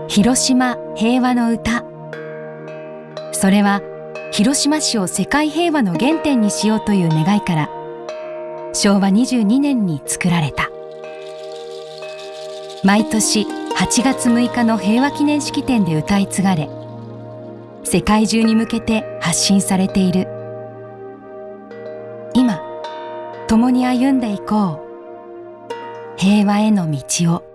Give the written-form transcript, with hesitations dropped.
広島平和の歌。それは広島市を世界平和の原点にしようという願いから昭和22年に作られた。毎年8月6日の平和記念式典で歌い継がれ、世界中に向けて発信されている。今共に歩んでいこう、平和への道を。